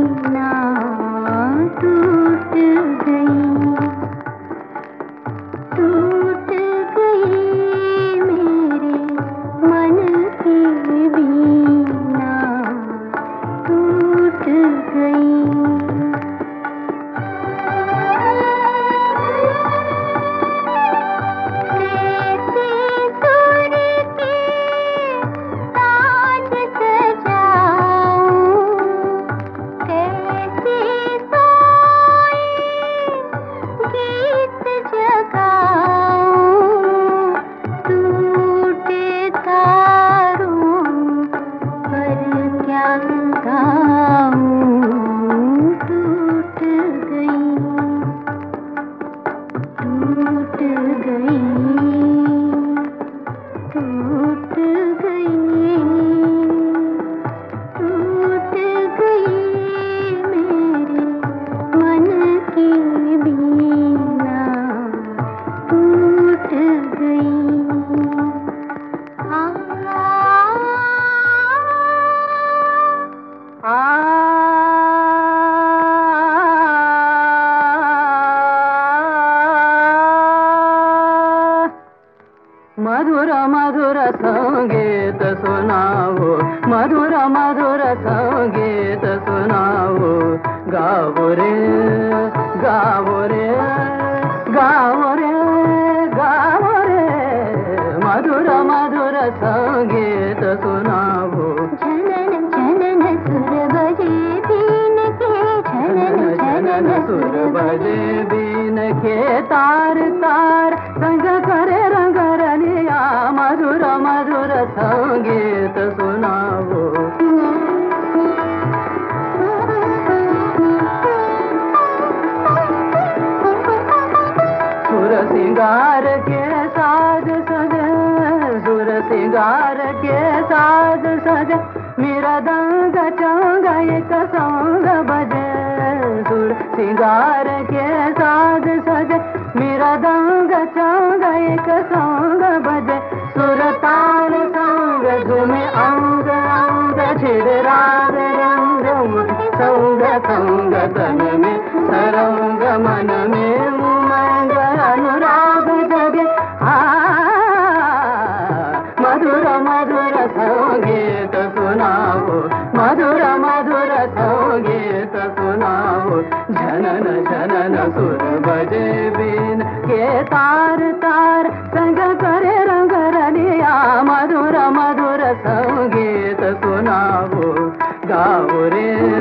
बीना टूट गई, टूट गई मेरे मन की बीना टूट गई। मधुर मधुर संगीत सुनाओ, मधुर मधुर संगीत सुनाओ, गाओ रे गाओ रे गाओ रे गाओ रे, मधुर मधुर संगीत सुनाओ। झनन झनन सुर बजे बीन के, झनन झनन सुर बजे बीन के, तार तार संग करे रंग रलिया, मधुर मधुर संगीत सुनाओ। सुर सिंगार के साज सजे, सुर सिंगार के साज सजे, मेरा दंग चंग एक संग बजे। सुर सिंगार के साज सजे, मेरा दंग चंग एक संग बजे। सुर ताल संग झूमे अंग अंग, छिड़ राग रंग उठे संग संग, तन में सरंग मन में उमंग अनुराग जगे। मधुर मधुर संगीत सुनाओ, मधुर मधुर संगीत सुनाओ। झनन झनन सुर बजे बीन के, तार तार संग करे रंग रलिया, मधुर मधुर संगीत सुनाओ, गाओ रे